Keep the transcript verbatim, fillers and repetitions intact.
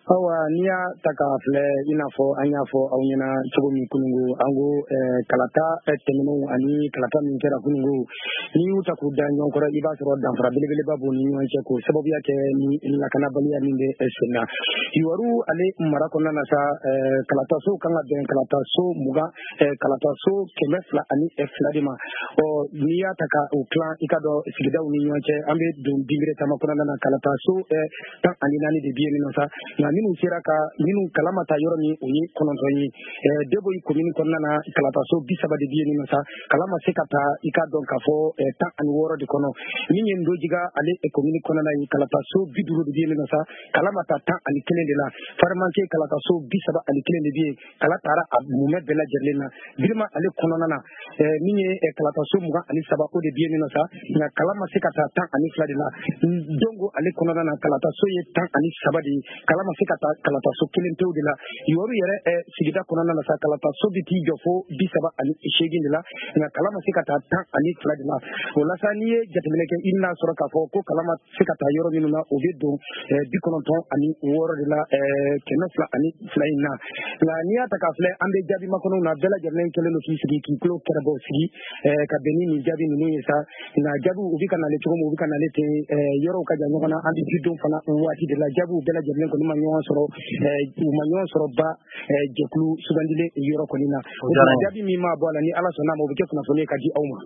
awa n'i y'a ta k'a filɛ i n'a fɔ an y'a fɔ aw ɲɛna cogo min kunungo an ko kalata tɛmɛnenw ani kalata min kɛra kunungo n'i y'u ta k'u da ɲɔgɔn kɔrɔ i b'a sɔrɔ danfara belebeleba b'u ni ɲɔgɔn cɛ k'o sababuya kɛ ni lakanabaliya min bɛ sen na Iwaru ale mara kɔnɔna na sa kalataso kan ka bɛn kalataso mugan kalataso kɛmɛ fila ani fila de ma ɔ n'i y'a ta ka o tilan i ka dɔn sigidaw ni ɲɔgɔn cɛ an bɛ don dingire taama kɔnɔna na kalataso tan ani naani de bɛ yen nɔ sa nka minnu sera ka minnu kala ma taa yɔrɔ min o ye kɔnɔntɔn ye Debo commune kɔnɔna na kalataso bi saba de bɛ yen nɔ sa kala ma se ka taa i ka dɔn k'a fɔ tan ani wɔɔrɔ de kɔnɔ min ye Ndojiga ale commune kɔnɔna ye kalataso bi duuru de bɛ yen nɔ sa kala ma taa tan ani kelen de la Faramanke kalataso bi saba ani kelen de bɛ yen kala taara a mumɛ bɛɛ lajɛlen na Birima ale kɔnɔna na min ye kalataso mugan ani saba o de bɛ yen nɔ sa nka kala ma se ka taa tan ani fila de la Dongo ale kɔnɔna na kalataso ye tan ani saba de ye kala ma se ka taa kalataso kelen tew de la Iwaru yɛrɛ sigida kɔnɔna na sa kalataso bi t'i jɔ fo bi saba ani seegin de la nka kala ma se ka taa tan ani fila de la o la sa n'i ye jateminɛ kɛ i bɛna sɔrɔ k'a fɔ ko kala ma se ka taa yɔrɔ minnu na o bɛ don bi kɔnɔntɔn ani wɔɔrɔ de la kɛmɛ fila ani fila in na nka n'i y'a ta k'a filɛ an bɛ jaabi makɔnɔw na bɛɛ lajɛlen kɛlen don k'i sigi k'i tulo kɛrɛbɔ sigi ka bɛn ni nin jaabi ninnu ye sa nka jaabiw u bɛ ka nale cogo min u bɛ ka nale ten yɔrɔw ka jan ɲɔgɔn na an bɛ jidon fana o waati de la jaabiw bɛɛ lajɛlen kɔni ma ɲɔgɔn sɔrɔ u ma ɲɔgɔn sɔrɔ ba jɛkulu sugandilen yɔrɔ kɔni na o jaabi min ma bɔ a la ni Ala sɔnna ma o bɛ kɛ kunnafoni ka di aw ma